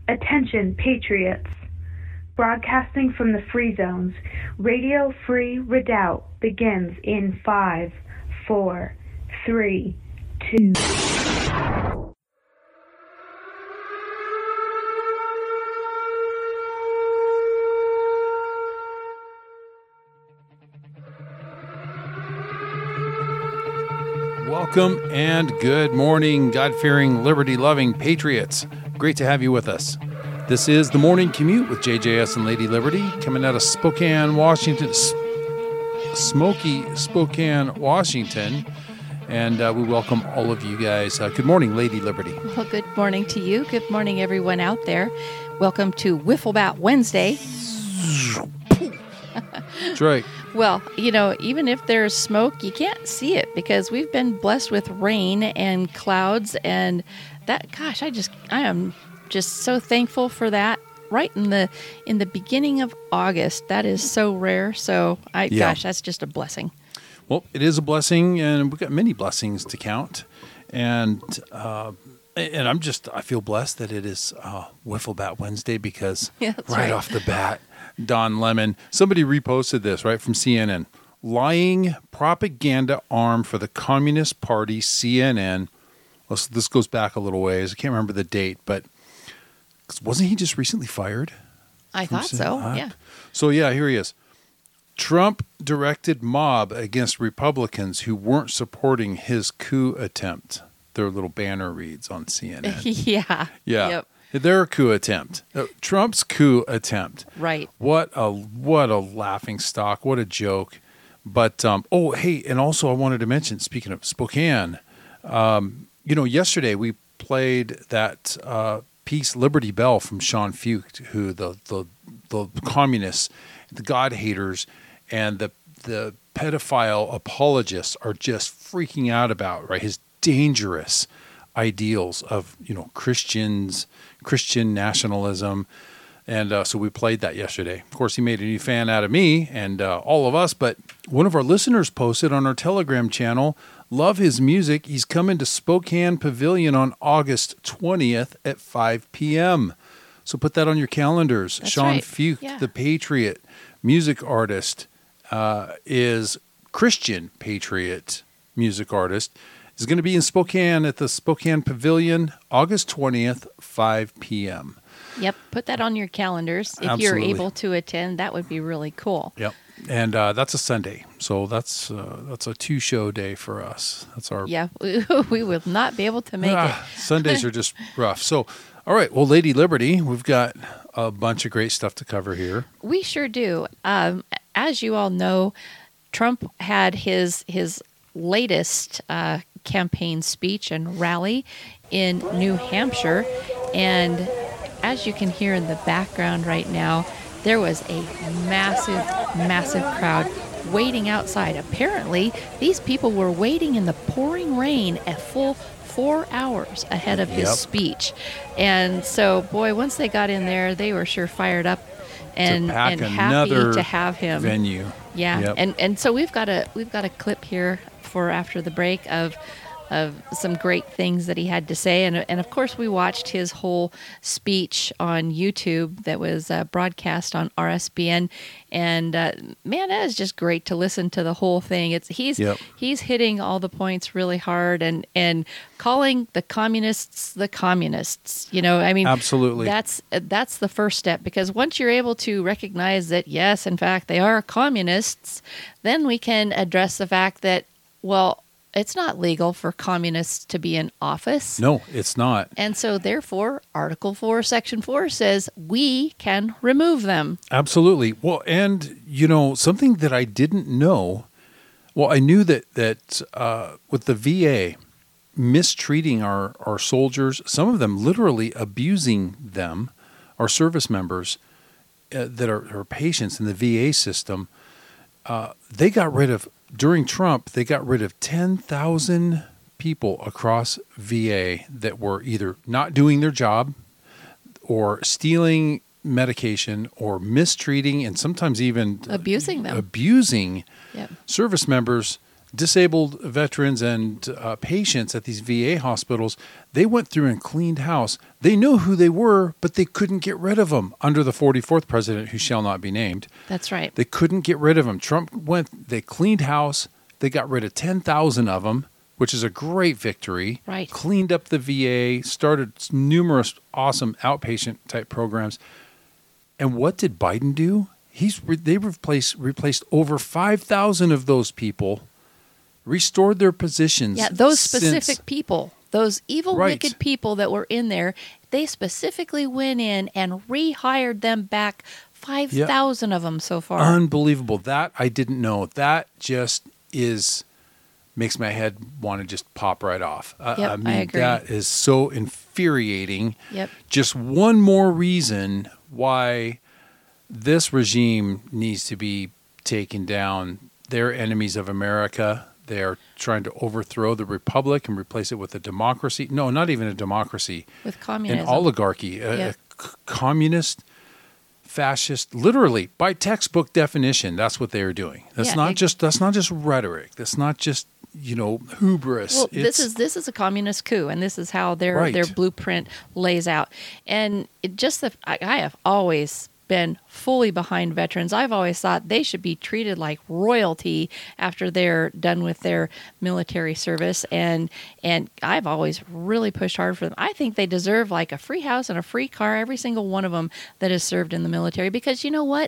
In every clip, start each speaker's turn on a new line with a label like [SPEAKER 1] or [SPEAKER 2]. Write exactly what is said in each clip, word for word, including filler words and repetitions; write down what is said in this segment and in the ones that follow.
[SPEAKER 1] Attention, Patriots! Broadcasting from the Free Zones, Radio Free Redoubt begins in five, four, three, two.
[SPEAKER 2] Welcome and good morning, God-fearing, liberty-loving patriots. Great to have you with us. This is The Morning Commute with J J S and Lady Liberty, coming out of Spokane, Washington, S- smoky Spokane, Washington. And uh, we welcome all of you guys. Uh, good morning, Lady Liberty.
[SPEAKER 3] Well, good morning to you. Good morning, everyone out there. Welcome to Wiffle Bat Wednesday.
[SPEAKER 2] That's right.
[SPEAKER 3] Well, you know, even if there's smoke, you can't see it because we've been blessed with rain and clouds, and that, gosh, I just, I am just so thankful for that. Right in the in the beginning of August, that is so rare. So, I,
[SPEAKER 2] Yeah.
[SPEAKER 3] gosh, that's just a blessing.
[SPEAKER 2] Well, it is a blessing, and we've got many blessings to count. And uh, and I'm just, I feel blessed that it is uh, Wiffle Bat Wednesday because
[SPEAKER 3] Yeah, that's
[SPEAKER 2] right,
[SPEAKER 3] right.
[SPEAKER 2] off the bat, Don Lemon, somebody reposted this, right, from C N N. Lying propaganda arm for the Communist Party, C N N. Well, so this goes back a little ways. I can't remember the date, but wasn't he just recently fired?
[SPEAKER 3] I
[SPEAKER 2] from
[SPEAKER 3] thought
[SPEAKER 2] C N N?
[SPEAKER 3] so,
[SPEAKER 2] Uh,
[SPEAKER 3] yeah.
[SPEAKER 2] So, yeah, here he is. Trump directed mob against Republicans who weren't supporting his coup attempt. Their little banner reads on C N N.
[SPEAKER 3] yeah.
[SPEAKER 2] Yeah.
[SPEAKER 3] Yep.
[SPEAKER 2] Their coup attempt. Uh, Trump's coup attempt.
[SPEAKER 3] Right.
[SPEAKER 2] What a what a laughing stock. What a joke. But, um, oh, hey, and also I wanted to mention, speaking of Spokane, um, you know, yesterday we played that uh, Peace Liberty Bell from Sean Fuchs, who the, the, the communists, the God haters, and the the pedophile apologists are just freaking out about, right? His dangerous ideals of, you know, Christians, Christian nationalism. And uh, so we played that yesterday. Of course, he made a new fan out of me and uh, all of us, but one of our listeners posted on our Telegram channel, love his music. He's coming to Spokane Pavilion on August twentieth at five p.m. So put that on your calendars.
[SPEAKER 3] That's
[SPEAKER 2] Sean
[SPEAKER 3] right.
[SPEAKER 2] Fuchs,
[SPEAKER 3] Yeah.
[SPEAKER 2] the Patriot music artist, uh, is Christian Patriot music artist, is going to be in Spokane at the Spokane Pavilion, August twentieth, five p.m.
[SPEAKER 3] Yep. Put that on your calendars. If
[SPEAKER 2] Absolutely.
[SPEAKER 3] you're able to attend, that would be really cool.
[SPEAKER 2] Yep. And uh, that's a Sunday. So that's uh, that's a two-show day for us. That's our...
[SPEAKER 3] Yeah, we will not be able to make
[SPEAKER 2] Ah, Sundays are just rough. So, all right. Well, Lady Liberty, we've got a bunch of great stuff to cover here.
[SPEAKER 3] it. We sure do. Um, as you all know, Trump had his his latest uh, campaign speech and rally in New Hampshire, and as you can hear in the background right now, there was a massive, massive crowd waiting outside. Apparently, these people were waiting in the pouring rain a full four hours ahead of his
[SPEAKER 2] Yep.
[SPEAKER 3] speech. And so, boy, once they got in there, they were sure fired up and,
[SPEAKER 2] to pack
[SPEAKER 3] and happy
[SPEAKER 2] another
[SPEAKER 3] to have him.
[SPEAKER 2] venue.
[SPEAKER 3] Yeah,
[SPEAKER 2] Yep.
[SPEAKER 3] and and so we've got a we've got a clip here for after the break of of some great things that he had to say, and and of course we watched his whole speech on YouTube that was uh, broadcast on R S B N, and uh, man, that is just great to listen to the whole thing. It's he's
[SPEAKER 2] Yep.
[SPEAKER 3] he's hitting all the points really hard, and and calling the communists the communists. You know, I mean,
[SPEAKER 2] Absolutely.
[SPEAKER 3] that's that's the first step, because once you're able to recognize that yes, in fact, they are communists, then we can address the fact that, well, it's not legal for communists to be in office.
[SPEAKER 2] No, it's not.
[SPEAKER 3] And so therefore, Article four, Section four says we can remove them.
[SPEAKER 2] Absolutely. Well, and, you know, something that I didn't know, well, I knew that, that uh, with the V A mistreating our, our soldiers, some of them literally abusing them, our service members uh, that are, are patients in the V A system, uh, they got rid of, during Trump, they got rid of ten thousand people across V A that were either not doing their job or stealing medication or mistreating and sometimes even
[SPEAKER 3] Abusing them.
[SPEAKER 2] abusing
[SPEAKER 3] Yep.
[SPEAKER 2] service members disabled veterans and uh, patients at these V A hospitals, they went through and cleaned house. They knew who they were, but they couldn't get rid of them under the forty-fourth president, who shall not be named.
[SPEAKER 3] That's right.
[SPEAKER 2] They couldn't get rid of them. Trump went, they cleaned house. They got rid of ten thousand of them, which is a great victory.
[SPEAKER 3] Right.
[SPEAKER 2] Cleaned up the V A, started numerous awesome outpatient type programs. And what did Biden do? He's re- they replaced replaced over five thousand of those people, restored their positions.
[SPEAKER 3] Yeah, those
[SPEAKER 2] since-
[SPEAKER 3] specific people, those evil,
[SPEAKER 2] Right.
[SPEAKER 3] wicked people that were in there, they specifically went in and rehired them back, five thousand of them so far.
[SPEAKER 2] Unbelievable. That I didn't know. That just is makes my head want to just pop right off. I,
[SPEAKER 3] Yep,
[SPEAKER 2] I
[SPEAKER 3] I
[SPEAKER 2] mean,
[SPEAKER 3] agree.
[SPEAKER 2] that is so infuriating.
[SPEAKER 3] Yep.
[SPEAKER 2] Just one more reason why this regime needs to be taken down. They're enemies of America. They're trying to overthrow the republic and replace it with a democracy. No, not even a democracy.
[SPEAKER 3] With communism.
[SPEAKER 2] An oligarchy. A,
[SPEAKER 3] Yeah.
[SPEAKER 2] a c- communist, fascist, literally, by textbook definition, that's what they are doing. That's
[SPEAKER 3] Yeah,
[SPEAKER 2] not
[SPEAKER 3] ex-
[SPEAKER 2] just that's not just rhetoric. That's not just, you know, hubris.
[SPEAKER 3] Well,
[SPEAKER 2] It's-
[SPEAKER 3] this is this is a communist coup, and this is how their
[SPEAKER 2] Right.
[SPEAKER 3] their blueprint lays out. And it just the I, I have always been fully behind veterans. I've always thought they should be treated like royalty after they're done with their military service, and and I've always really pushed hard for them. I think they deserve like a free house and a free car, every single one of them that has served in the military, because you know what?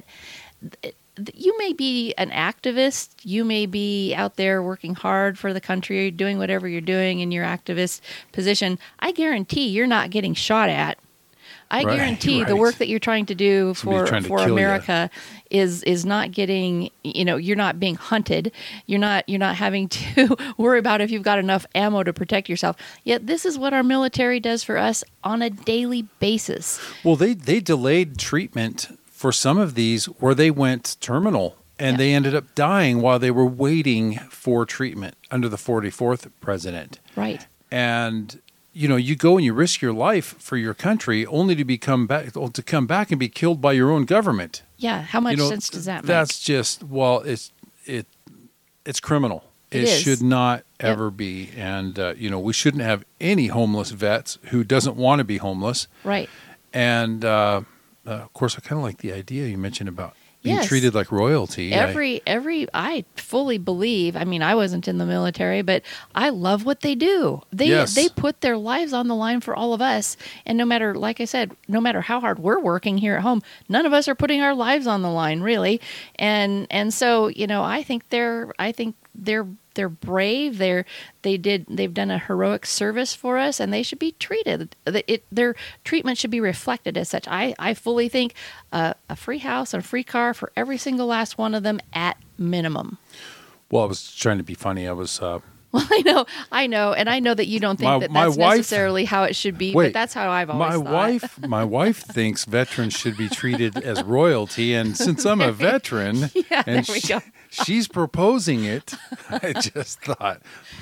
[SPEAKER 3] You may be an activist, you may be out there working hard for the country, doing whatever you're doing in your activist position. I guarantee you're not getting shot at. I
[SPEAKER 2] Right,
[SPEAKER 3] guarantee the
[SPEAKER 2] right.
[SPEAKER 3] work that you're trying to do
[SPEAKER 2] Somebody's
[SPEAKER 3] for
[SPEAKER 2] trying to
[SPEAKER 3] for
[SPEAKER 2] kill ya.
[SPEAKER 3] America is is not getting, you know, you're not being hunted. You're not you're not having to worry about if you've got enough ammo to protect yourself. Yet this is what our military does for us on a daily basis.
[SPEAKER 2] Well, they they delayed treatment for some of these where they went terminal and
[SPEAKER 3] Yeah.
[SPEAKER 2] they ended up dying while they were waiting for treatment under the forty-fourth president.
[SPEAKER 3] Right.
[SPEAKER 2] And you know, you go and you risk your life for your country only to become back to come back and be killed by your own government.
[SPEAKER 3] Yeah, how much
[SPEAKER 2] You know,
[SPEAKER 3] sense does that make?
[SPEAKER 2] That's just well, it's it it's criminal.
[SPEAKER 3] It
[SPEAKER 2] It,
[SPEAKER 3] is.
[SPEAKER 2] should not
[SPEAKER 3] Yep.
[SPEAKER 2] ever be. And uh, you know, we shouldn't have any homeless vets who doesn't want to be homeless.
[SPEAKER 3] Right.
[SPEAKER 2] And uh, uh, of course, I kind of like the idea you mentioned about being
[SPEAKER 3] Yes.
[SPEAKER 2] treated like royalty. I-
[SPEAKER 3] Every every I fully believe. I mean, I wasn't in the military, but I love what they do. They
[SPEAKER 2] Yes.
[SPEAKER 3] they put their lives on the line for all of us. And no matter, like I said, no matter how hard we're working here at home, none of us are putting our lives on the line, really. And and so, you know, I think they're I think they're they're brave. They're they did they've done a heroic service for us, and they should be treated. It, their treatment should be reflected as such. I I fully think uh, a free house and a free car for every single last one of them at minimum.
[SPEAKER 2] well, I was trying to be funny. I was. Uh,
[SPEAKER 3] Well, I know, I know, and I know that you don't think
[SPEAKER 2] My-
[SPEAKER 3] that
[SPEAKER 2] my
[SPEAKER 3] that's
[SPEAKER 2] wife-
[SPEAKER 3] necessarily how it should be,
[SPEAKER 2] Wait,
[SPEAKER 3] but that's how I've always
[SPEAKER 2] my
[SPEAKER 3] thought.
[SPEAKER 2] wife, my wife thinks veterans should be treated as royalty, and since I'm a veteran,
[SPEAKER 3] Yeah,
[SPEAKER 2] and
[SPEAKER 3] there we
[SPEAKER 2] she-
[SPEAKER 3] go.
[SPEAKER 2] she's proposing it, I just thought,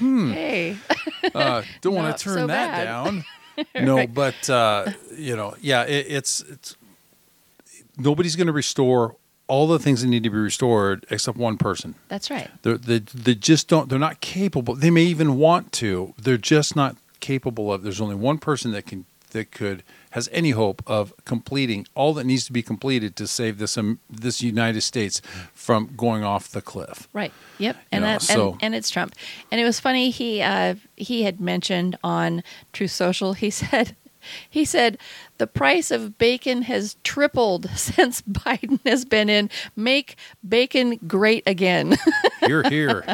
[SPEAKER 3] Hey,
[SPEAKER 2] uh, don't want
[SPEAKER 3] Not
[SPEAKER 2] to turn
[SPEAKER 3] so
[SPEAKER 2] that
[SPEAKER 3] bad.
[SPEAKER 2] down. No, but uh, you know, yeah, it, it's it's nobody's going to restore all the things that need to be restored except one person.
[SPEAKER 3] that's right.
[SPEAKER 2] They're, they they just don't. They're not capable. They may even want to. They're just not capable of. There's only one person that can that could has any hope of completing all that needs to be completed to save this um, this United States from going off the cliff.
[SPEAKER 3] Right. Yep. And
[SPEAKER 2] know,
[SPEAKER 3] that
[SPEAKER 2] so-
[SPEAKER 3] and, and it's Trump. And it was funny. He uh, he had mentioned on Truth Social. He said. He said the price of bacon has tripled since Biden has been in. Make bacon great again.
[SPEAKER 2] Here, here.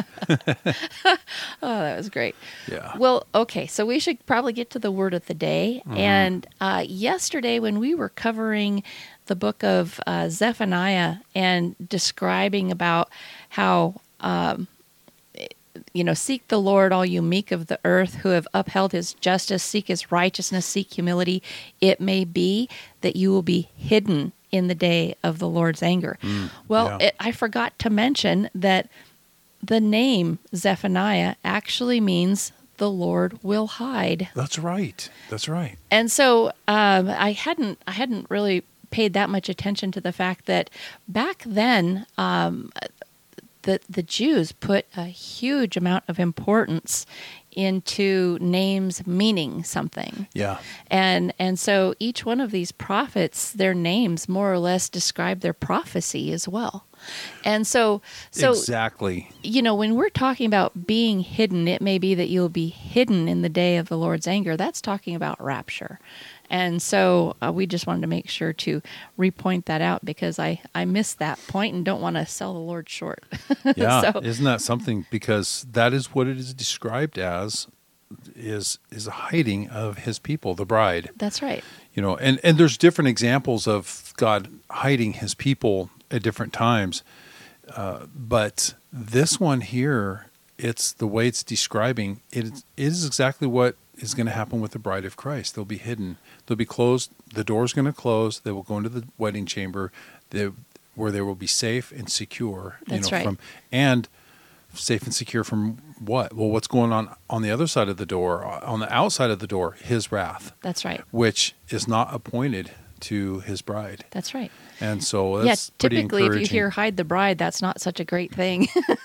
[SPEAKER 3] Oh, that was great.
[SPEAKER 2] Yeah.
[SPEAKER 3] Well, okay, so we should probably get to the word of the day.
[SPEAKER 2] Mm-hmm.
[SPEAKER 3] And uh, yesterday, when we were covering the book of uh, Zephaniah and describing about how, um, you know, seek the Lord, all you meek of the earth who have upheld his justice, seek his righteousness, seek humility. It may be that you will be hidden in the day of the Lord's anger. well,
[SPEAKER 2] Mm, yeah.
[SPEAKER 3] it, I forgot to mention that the name Zephaniah actually means the Lord will hide.
[SPEAKER 2] That's right. That's right.
[SPEAKER 3] And so um, I hadn't I hadn't really paid that much attention to the fact that back then um, the the Jews put a huge amount of importance into names meaning something.
[SPEAKER 2] Yeah.
[SPEAKER 3] And and so each one of these prophets, their names more or less describe their prophecy as well. And so so
[SPEAKER 2] exactly.
[SPEAKER 3] You know, when we're talking about being hidden, it may be that you'll be hidden in the day of the Lord's anger. That's talking about rapture. And so uh, we just wanted to make sure to repoint that out because I, I missed that point and don't want to sell the Lord short.
[SPEAKER 2] Yeah,
[SPEAKER 3] so,
[SPEAKER 2] isn't that something? Because that is what it is described as, is is a hiding of his people, the bride.
[SPEAKER 3] That's right.
[SPEAKER 2] You know, and, and there's different examples of God hiding his people at different times. Uh, but this one here, it's the way it's describing, it is, it is exactly what is going to happen with the bride of Christ. They'll be hidden. They'll be closed. The door's going to close. They will go into the wedding chamber they, where they will be safe and secure.
[SPEAKER 3] That's
[SPEAKER 2] you know,
[SPEAKER 3] right.
[SPEAKER 2] From, and safe and secure from what? Well, what's going on on the other side of the door? On the outside of the door, his wrath.
[SPEAKER 3] That's right.
[SPEAKER 2] Which is not appointed to his bride.
[SPEAKER 3] That's right.
[SPEAKER 2] And so that's
[SPEAKER 3] yeah,
[SPEAKER 2] pretty
[SPEAKER 3] typically if you
[SPEAKER 2] encouraging.
[SPEAKER 3] hear hide the bride, that's not such a great thing.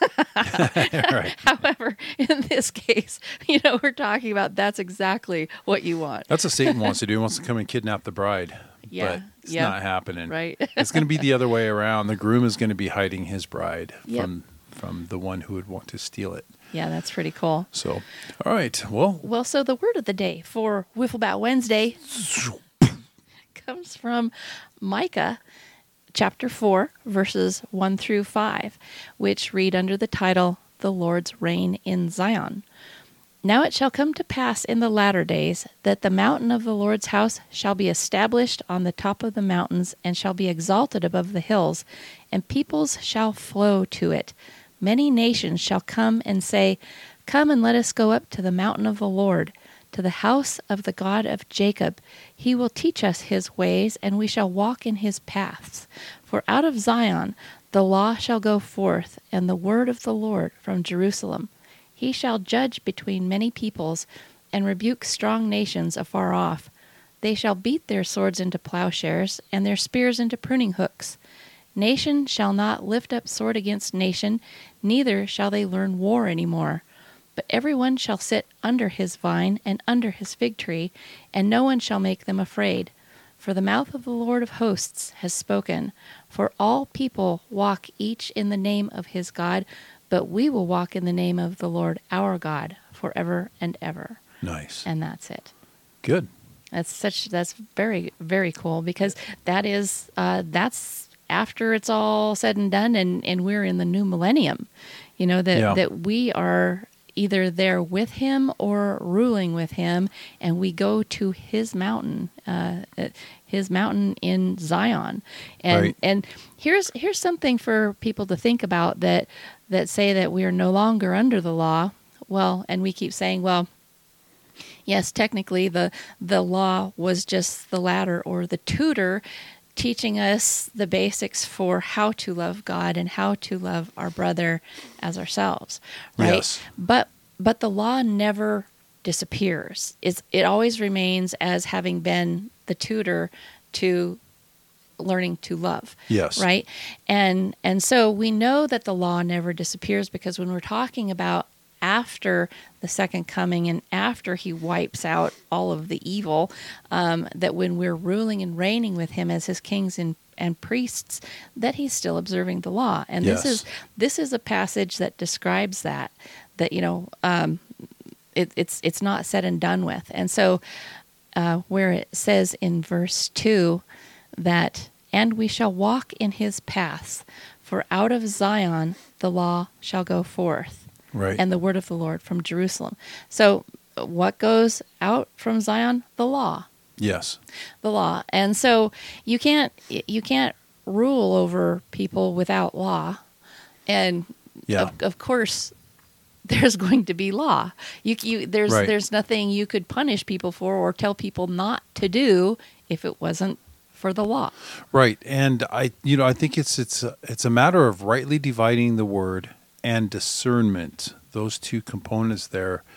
[SPEAKER 2] Right.
[SPEAKER 3] However, in this case, you know, we're talking about that's exactly what you want.
[SPEAKER 2] That's what Satan wants to do. He wants to come and kidnap the bride.
[SPEAKER 3] Yeah,
[SPEAKER 2] But it's
[SPEAKER 3] yeah.
[SPEAKER 2] not happening.
[SPEAKER 3] Right.
[SPEAKER 2] It's going to be the other way around. The groom is going to be hiding his bride
[SPEAKER 3] Yep.
[SPEAKER 2] from from the one who would want to steal it.
[SPEAKER 3] Yeah, that's pretty cool.
[SPEAKER 2] So, all right. Well,
[SPEAKER 3] Well, so the word of the day for Wiffle Bat Wednesday comes from Micah chapter four, verses one through five, which read under the title, The Lord's Reign in Zion. Now it shall come to pass in the latter days that the mountain of the Lord's house shall be established on the top of the mountains and shall be exalted above the hills, and peoples shall flow to it. Many nations shall come and say, Come and let us go up to the mountain of the Lord, to the house of the God of Jacob. He will teach us his ways, and we shall walk in his paths. For out of Zion the law shall go forth, and the word of the Lord from Jerusalem. He shall judge between many peoples, and rebuke strong nations afar off. They shall beat their swords into plowshares, and their spears into pruning hooks. Nation shall not lift up sword against nation, neither shall they learn war any more. But every one shall sit under his vine and under his fig tree, and no one shall make them afraid. For the mouth of the Lord of hosts has spoken. For all people walk each in the name of his God, but we will walk in the name of the Lord our God forever and ever.
[SPEAKER 2] nice.
[SPEAKER 3] And that's it.
[SPEAKER 2] Good.
[SPEAKER 3] That's such. That's very, very cool because that is uh, that's after it's all said and done, and, and we're in the new millennium. You know that
[SPEAKER 2] Yeah.
[SPEAKER 3] that we are either there with him or ruling with him, and we go to his mountain, uh, his mountain in Zion. And
[SPEAKER 2] Right.
[SPEAKER 3] and here's here's something for people to think about that that say that we are no longer under the law. Well, and we keep saying, well, yes, technically the the law was just the ladder or the tutor teaching us the basics for how to love God and how to love our brother as ourselves, right?
[SPEAKER 2] Yes.
[SPEAKER 3] But but the law never disappears. It's, it always remains as having been the tutor to learning to love.
[SPEAKER 2] Yes.
[SPEAKER 3] Right? And and so we know that the law never disappears because when we're talking about after the second coming and after he wipes out all of the evil, um, that when we're ruling and reigning with him as his kings and, and priests, that he's still observing the law. And
[SPEAKER 2] Yes.
[SPEAKER 3] this is this is a passage that describes that, that, you know, um, it, it's it's not said and done with. And so uh, where it says in verse two that, and we shall walk in his paths, for out of Zion the law shall go forth.
[SPEAKER 2] Right.
[SPEAKER 3] And the word of the Lord from Jerusalem. So what goes out from Zion? The law.
[SPEAKER 2] Yes.
[SPEAKER 3] The law. And so you can't you can't rule over people without law. And
[SPEAKER 2] Yeah.
[SPEAKER 3] of, of course there's going to be law. You, you there's
[SPEAKER 2] Right.
[SPEAKER 3] there's nothing you could punish people for or tell people not to do if it wasn't for the law.
[SPEAKER 2] Right. And I, you know, I think it's it's a, it's a matter of rightly dividing the word and discernment. Those two components there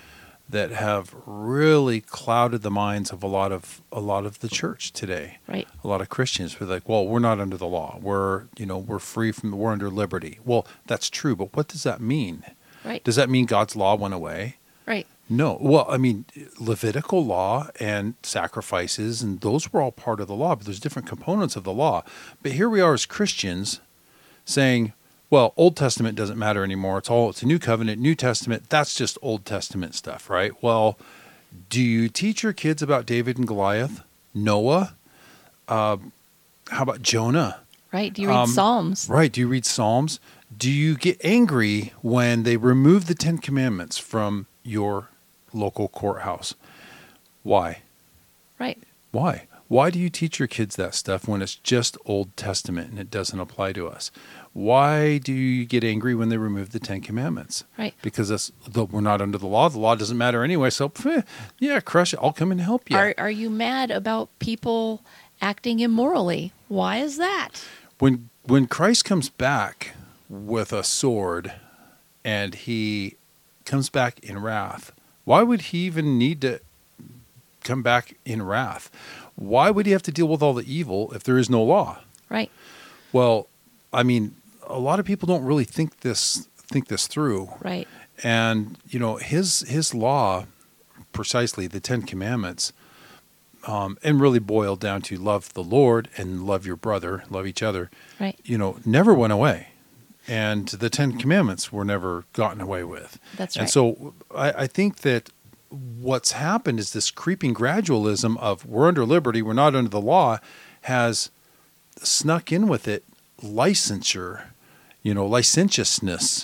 [SPEAKER 2] that have really clouded the minds of a lot of a lot of the church today.
[SPEAKER 3] Right.
[SPEAKER 2] A lot of Christians who are like, well, we're not under the law. We're, you know, we're free from, we're under liberty. Well, that's true, but what does that mean?
[SPEAKER 3] Right.
[SPEAKER 2] Does that mean God's law went away?
[SPEAKER 3] Right.
[SPEAKER 2] No. Well, I mean, Levitical law and sacrifices, and those were all part of the law, but there's different components of the law. But here we are as Christians saying, well, Old Testament doesn't matter anymore. It's all, it's a new covenant, New Testament. That's just Old Testament stuff, right? Well, do you teach your kids about David and Goliath, Noah? Uh, how about Jonah?
[SPEAKER 3] Right. Do you read
[SPEAKER 2] Um,
[SPEAKER 3] Psalms?
[SPEAKER 2] Right. Do you read Psalms? Do you get angry when they remove the Ten Commandments from your local courthouse? Why?
[SPEAKER 3] Right.
[SPEAKER 2] Why? Why do you teach your kids that stuff when it's just Old Testament and it doesn't apply to us? Why do you get angry when they remove the Ten Commandments?
[SPEAKER 3] Right.
[SPEAKER 2] Because that's, the, we're not under the law. The law doesn't matter anyway. So, eh, yeah, crush it. I'll come and help you.
[SPEAKER 3] Are Are you mad about people acting immorally? Why is that?
[SPEAKER 2] When when Christ comes back with a sword and he comes back in wrath, why would he even need to come back in wrath? Why would he have to deal with all the evil if there is no law?
[SPEAKER 3] Right.
[SPEAKER 2] Well, I mean, a lot of people don't really think this think this through.
[SPEAKER 3] Right.
[SPEAKER 2] And, you know, his his law, precisely the Ten Commandments, um, and really boiled down to love the Lord and love your brother, love each other,
[SPEAKER 3] Right.
[SPEAKER 2] you know, never went away. And the Ten Commandments were never gotten away with.
[SPEAKER 3] That's
[SPEAKER 2] And
[SPEAKER 3] right.
[SPEAKER 2] so I, I think that what's happened is this creeping gradualism of we're under liberty, we're not under the law, has snuck in with it licensure, you know, licentiousness.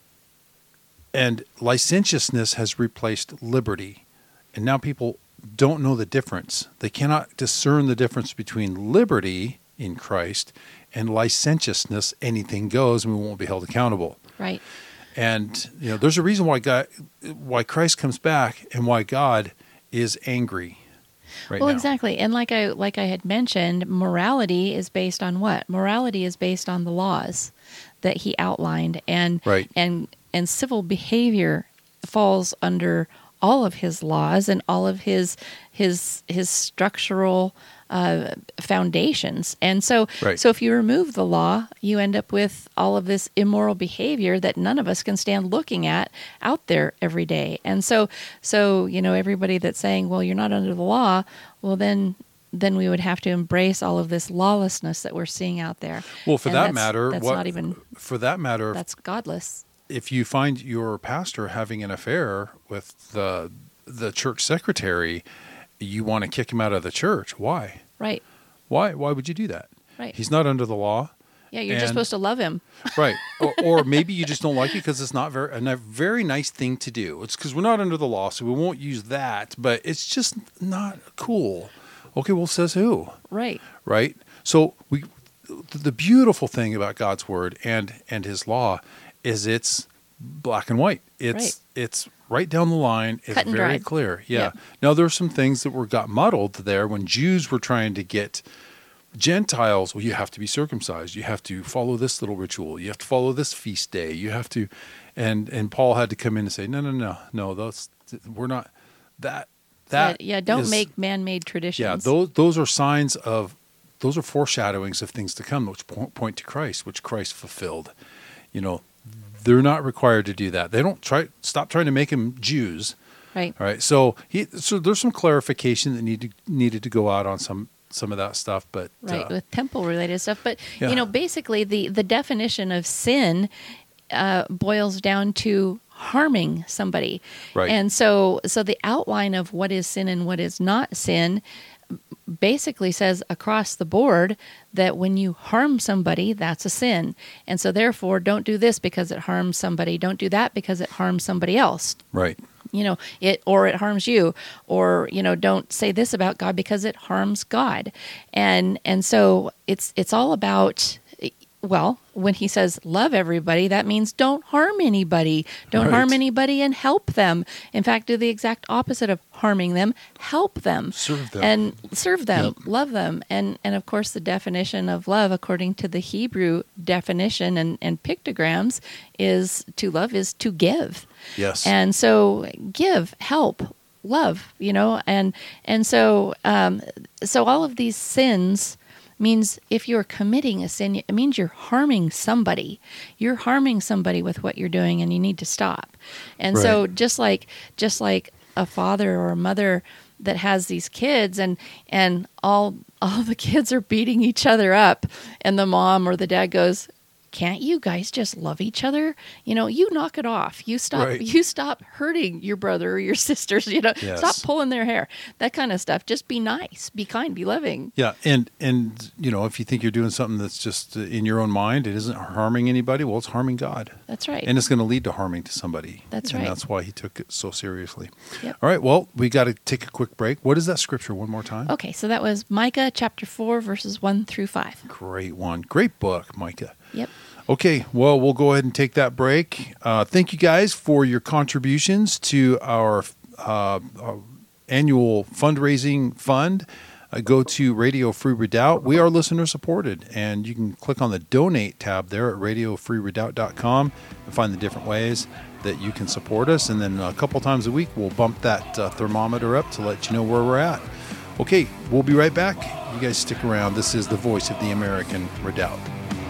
[SPEAKER 2] And licentiousness has replaced liberty. And now people don't know the difference. They cannot discern the difference between liberty in Christ and licentiousness. Anything goes and we won't be held accountable.
[SPEAKER 3] Right.
[SPEAKER 2] And, you know, there's a reason why God, why Christ comes back and why God is angry right
[SPEAKER 3] Well,
[SPEAKER 2] now.
[SPEAKER 3] exactly. And like I like I had mentioned, morality is based on what? Morality is based on the laws that he outlined, and
[SPEAKER 2] Right.
[SPEAKER 3] and and civil behavior falls under all of his laws and all of his his his structural uh, foundations. And so,
[SPEAKER 2] Right.
[SPEAKER 3] so if you remove the law, you end up with all of this immoral behavior that none of us can stand looking at out there every day. And so, so you know, everybody that's saying, "Well, you're not under the law," well, then. then we would have to embrace all of this lawlessness that we're seeing out there.
[SPEAKER 2] Well, for
[SPEAKER 3] And
[SPEAKER 2] that
[SPEAKER 3] that's-
[SPEAKER 2] matter,
[SPEAKER 3] that's
[SPEAKER 2] what,
[SPEAKER 3] not even
[SPEAKER 2] for that matter,
[SPEAKER 3] that's godless.
[SPEAKER 2] if you find your pastor having an affair with the the church secretary, you want to kick him out of the church. Why?
[SPEAKER 3] Right.
[SPEAKER 2] Why? Why would you do that?
[SPEAKER 3] Right.
[SPEAKER 2] He's not under the law.
[SPEAKER 3] Yeah, you're just
[SPEAKER 2] and-
[SPEAKER 3] supposed to love him.
[SPEAKER 2] Right. Or, or maybe you just don't like it because it's not very a ni- very nice thing to do. It's because we're not under the law, so we won't use that. But it's just not cool. Okay, well, says who?
[SPEAKER 3] Right.
[SPEAKER 2] Right? So we, the beautiful thing about God's word and and His law is it's black and white. It's
[SPEAKER 3] Right.
[SPEAKER 2] it's right down the line. It's
[SPEAKER 3] Cut and
[SPEAKER 2] very
[SPEAKER 3] dried.
[SPEAKER 2] clear. Yeah.
[SPEAKER 3] Yep.
[SPEAKER 2] Now there's some things that were got muddled there when Jews were trying to get Gentiles. Well, you have to be circumcised. You have to follow this little ritual. You have to follow this feast day. You have to, and and Paul had to come in and say, no, no, no, no. Those we're not that. That
[SPEAKER 3] yeah, yeah, don't
[SPEAKER 2] is-
[SPEAKER 3] make man-made traditions.
[SPEAKER 2] yeah, those those are signs of, those are foreshadowings of things to come, which po- point to Christ, which Christ fulfilled. You know, they're not required to do that. They don't try stop trying to make them Jews.
[SPEAKER 3] Right.
[SPEAKER 2] All right, so he so there's some clarification that needed needed to go out on some some of that stuff, but
[SPEAKER 3] Right,
[SPEAKER 2] uh,
[SPEAKER 3] with temple-related stuff. But,
[SPEAKER 2] Yeah.
[SPEAKER 3] you know, basically the, the definition of sin uh, boils down to harming somebody.
[SPEAKER 2] Right.
[SPEAKER 3] And so so the outline of what is sin and what is not sin basically says across the board that when you harm somebody, that's a sin. And so therefore, don't do this because it harms somebody. Don't do that because it harms somebody else.
[SPEAKER 2] right,
[SPEAKER 3] You know, it or it harms you, or you know, don't say this about God because it harms God. And and so it's it's all about, well, when he says love everybody, that means don't harm anybody. Don't
[SPEAKER 2] Right.
[SPEAKER 3] harm anybody and help them. In fact, do the exact opposite of harming them. Help them.
[SPEAKER 2] Serve them.
[SPEAKER 3] And serve them.
[SPEAKER 2] Yep.
[SPEAKER 3] Love them. And and of course the definition of love according to the Hebrew definition and, and pictograms is to love is to give.
[SPEAKER 2] Yes.
[SPEAKER 3] And so give, help, love, you know, and and so um, so all of these sins means if you're committing a sin, it means you're harming somebody. You're harming somebody with what you're doing, and you need to stop. And
[SPEAKER 2] Right.
[SPEAKER 3] so just like just like a father or a mother that has these kids, and and all all the kids are beating each other up, and the mom or the dad goes, "Can't you guys just love each other? You know, you knock it off. You stop.
[SPEAKER 2] Right.
[SPEAKER 3] You stop hurting your brother or your sisters. You know,
[SPEAKER 2] Yes.
[SPEAKER 3] stop pulling their hair. That kind of stuff. Just be nice, be kind, be loving."
[SPEAKER 2] Yeah, and and you know, if you think you're doing something that's just uh, in your own mind, it isn't harming anybody. Well, it's harming God,
[SPEAKER 3] That's right.
[SPEAKER 2] and it's going to lead to harming to somebody.
[SPEAKER 3] That's
[SPEAKER 2] and
[SPEAKER 3] right.
[SPEAKER 2] that's why He took it so seriously.
[SPEAKER 3] Yep.
[SPEAKER 2] All right, well, we got to take a quick break. What is that scripture? One more time.
[SPEAKER 3] Okay, so that was Micah chapter four, verses one through five.
[SPEAKER 2] Great one, great book, Micah.
[SPEAKER 3] Yep.
[SPEAKER 2] Okay, well, we'll go ahead and take that break. Uh, thank you guys for your contributions to our, uh, our annual fundraising fund. Uh, go to Radio Free Redoubt. We are listener supported, and you can click on the donate tab there at radio free redoubt dot com and find the different ways that you can support us. And then a couple times a week, we'll bump that uh, thermometer up to let you know where we're at. Okay, we'll be right back. You guys stick around. This is the voice of the American Redoubt.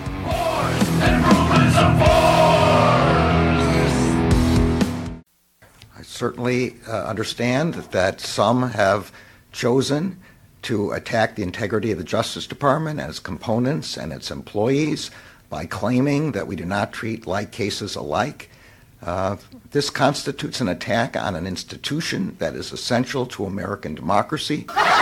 [SPEAKER 4] I certainly uh, understand that some have chosen to attack the integrity of the Justice Department and its components and its employees by claiming that we do not treat like cases alike. Uh, this constitutes an attack on an institution that is essential to American democracy.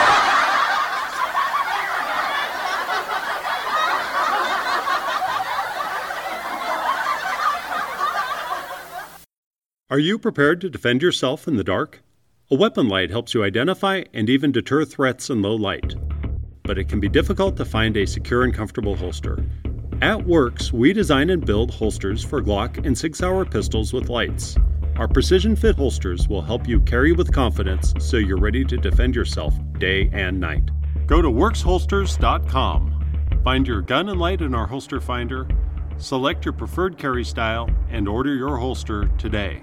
[SPEAKER 5] Are you prepared to defend yourself in the dark? A weapon light helps you identify and even deter threats in low light. But it can be difficult to find a secure and comfortable holster. At Works, we design and build holsters for Glock and Sig Sauer pistols with lights. Our precision fit holsters will help you carry with confidence so you're ready to defend yourself day and night. Go to works holsters dot com. Find your gun and light in our holster finder, select your preferred carry style, and order your holster today.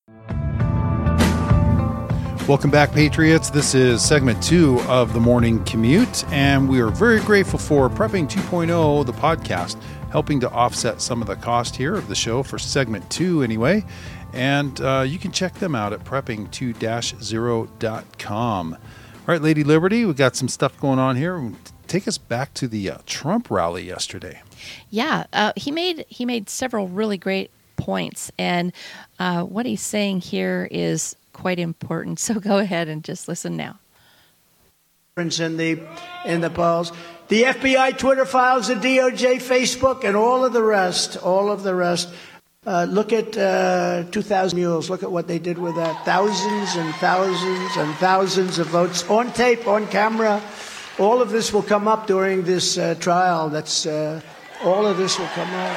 [SPEAKER 2] Welcome back, Patriots. This is segment two of the Morning Commute, and we are very grateful for Prepping two point oh, the podcast, helping to offset some of the cost here of the show for segment two anyway. And uh, you can check them out at prepping two dash zero dot com. All right, Lady Liberty, we got some stuff going on here. Take us back to the uh, Trump rally yesterday.
[SPEAKER 3] Yeah, uh, he made he made several really great points, and uh, what he's saying here is quite important. So go ahead and just listen now.
[SPEAKER 6] In the in the polls, the F B I Twitter files, the D O J Facebook, and all of the rest, all of the rest. Uh, look at uh, two thousand Mules. Look at what they did with that. Thousands and thousands and thousands of votes on tape, on camera. All of this will come up during this uh, trial. That's uh, all of this will come up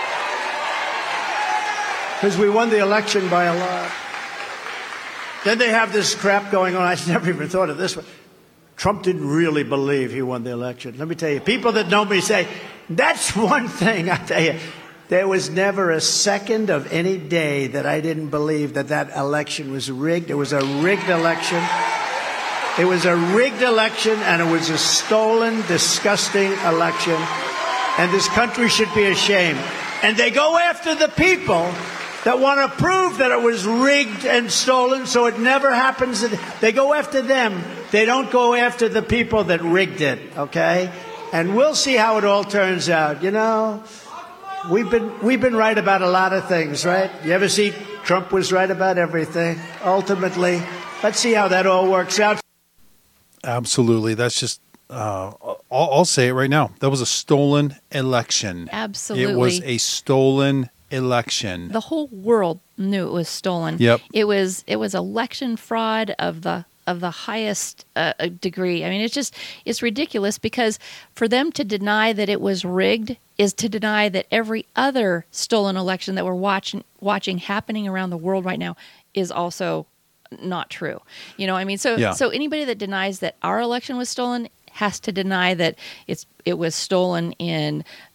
[SPEAKER 6] because we won the election by a lot. Then they have this crap going on. I never even thought of this one. Trump didn't really believe he won the election. Let me tell you, people that know me say, that's one thing. I tell you, there was never a second of any day that I didn't believe that that election was rigged. It was a rigged election. It was a rigged election, and it was a stolen, disgusting election. And this country should be ashamed. And they go after the people that want to prove that it was rigged and stolen so it never happens. They go after them. They don't go after the people that rigged it, okay? And we'll see how it all turns out. You know, we've been we've been right about a lot of things, right? You ever see Trump was right about everything? Ultimately, let's see how that all works out.
[SPEAKER 2] Absolutely. That's just, uh, I'll, I'll say it right now. That was a stolen election.
[SPEAKER 3] Absolutely.
[SPEAKER 2] It was a stolen election.
[SPEAKER 3] The whole world knew it was stolen.
[SPEAKER 2] Yep.
[SPEAKER 3] It was it was election fraud of the of the highest uh, degree. I mean, it's just it's ridiculous because for them to deny that it was rigged is to deny that every other stolen election that we're watching watching happening around the world right now is also not true. You know, I mean, so
[SPEAKER 2] Yeah.
[SPEAKER 3] so anybody that denies that our election was stolen has to deny that it's it was stolen in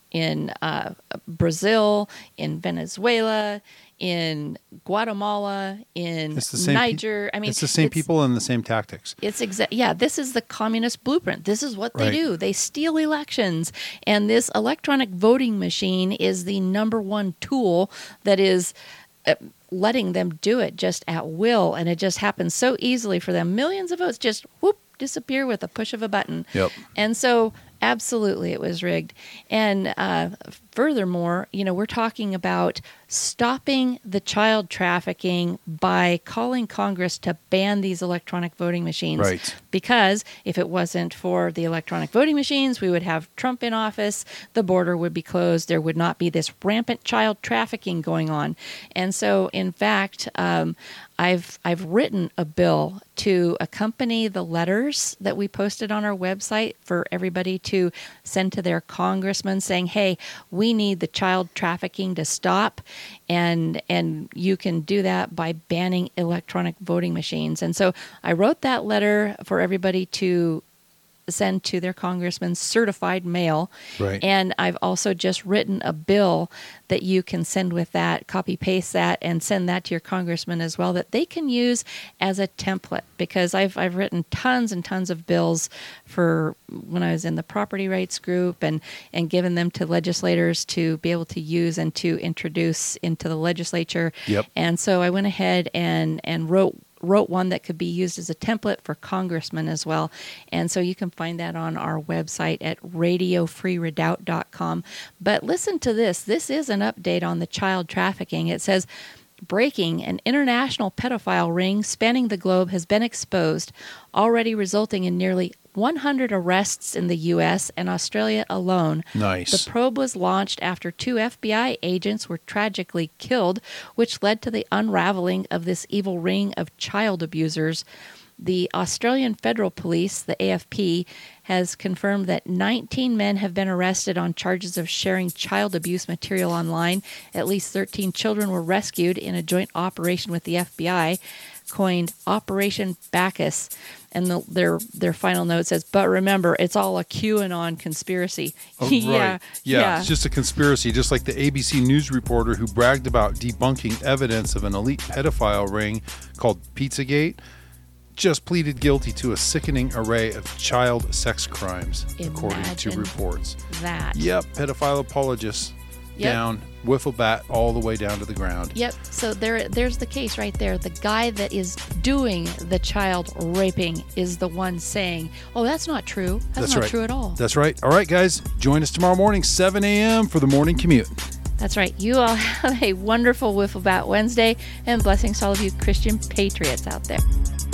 [SPEAKER 3] in uh, Brazil, in Venezuela, in Guatemala, in
[SPEAKER 2] It's the same pe-
[SPEAKER 3] Niger. I mean,
[SPEAKER 2] it's the same people and the same tactics.
[SPEAKER 3] It's exact. Yeah, this is the communist blueprint. This is what they
[SPEAKER 2] Right.
[SPEAKER 3] do. They steal elections, and this electronic voting machine is the number one tool that is uh, letting them do it just at will, and it just happens so easily for them. Millions of votes just whoop disappear with a push of a button.
[SPEAKER 2] Yep.
[SPEAKER 3] And so, absolutely, it was rigged. And uh, furthermore, you know, we're talking about stopping the child trafficking by calling Congress to ban these electronic voting machines.
[SPEAKER 2] Right.
[SPEAKER 3] Because if it wasn't for the electronic voting machines, we would have Trump in office, the border would be closed, there would not be this rampant child trafficking going on. And so, in fact, um, I've I've written a bill to accompany the letters that we posted on our website for everybody to send to their congressman saying, hey, we need the child trafficking to stop, and and you can do that by banning electronic voting machines. And so I wrote that letter for everybody to send to their congressman's certified mail.
[SPEAKER 2] Right.
[SPEAKER 3] And I've also just written a bill that you can send with that, copy paste that, and send that to your congressman as well, that they can use as a template. Because I've I've written tons and tons of bills for when I was in the property rights group, and and given them to legislators to be able to use and to introduce into the legislature.
[SPEAKER 2] Yep.
[SPEAKER 3] And so I went ahead and and wrote wrote one that could be used as a template for congressmen as well. And so you can find that on our website at radio free redoubt dot com. But listen to this. This is an update on the child trafficking. It says, breaking, an international pedophile ring spanning the globe has been exposed, already resulting in nearly one hundred arrests in the U S and Australia alone.
[SPEAKER 2] Nice.
[SPEAKER 3] The probe was launched after two F B I agents were tragically killed, which led to the unraveling of this evil ring of child abusers. The Australian Federal Police, the A F P, has confirmed that nineteen men have been arrested on charges of sharing child abuse material online. At least thirteen children were rescued in a joint operation with the F B I, coined Operation Bacchus. And the, their their final note says, but remember, it's all a QAnon conspiracy.
[SPEAKER 2] Oh, right.
[SPEAKER 3] yeah,
[SPEAKER 2] Yeah,
[SPEAKER 3] yeah.
[SPEAKER 2] it's just a conspiracy, just like the A B C News reporter who bragged about debunking evidence of an elite pedophile ring called Pizzagate, just pleaded guilty to a sickening array of child sex crimes, according to
[SPEAKER 3] Imagine
[SPEAKER 2] reports.
[SPEAKER 3] that.
[SPEAKER 2] Yep, pedophile apologists
[SPEAKER 3] Yep.
[SPEAKER 2] down, wiffle bat all the way down to the ground.
[SPEAKER 3] Yep. So there, there's the case right there. The guy that is doing the child raping is the one saying, "Oh, that's not true. That's,
[SPEAKER 2] That's
[SPEAKER 3] not
[SPEAKER 2] right.
[SPEAKER 3] true at all."
[SPEAKER 2] That's right. All right, guys, join us tomorrow morning, seven a.m. for the morning commute.
[SPEAKER 3] That's right. You all have a wonderful Wiffle Bat Wednesday, and blessings to all of you Christian patriots out there.